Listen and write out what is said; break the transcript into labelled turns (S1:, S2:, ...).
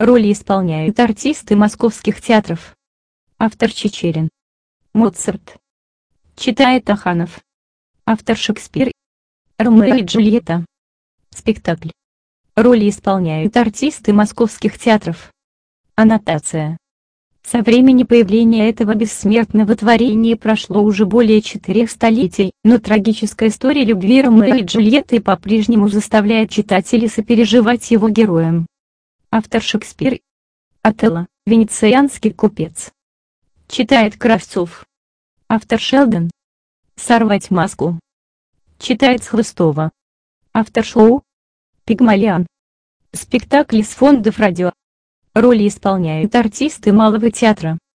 S1: Роли исполняют артисты московских театров. Автор Чичерин. Моцарт. Читает Аханов. Автор Шекспир. Ромео и Джульетта. Спектакль. Роли исполняют артисты московских театров. Аннотация. Со времени появления этого бессмертного творения прошло уже более 4 столетий, но трагическая история любви Ромео и Джульетты по-прежнему заставляет читателей сопереживать его героям. Автор Шекспир. Отелло, венецианский купец. Читает Кравцов. Автор Шелдон. Сорвать маску. Читает Хлыстова. Автор Шоу. Пигмалион. Спектакль из фондов радио. Роли исполняют артисты малого театра.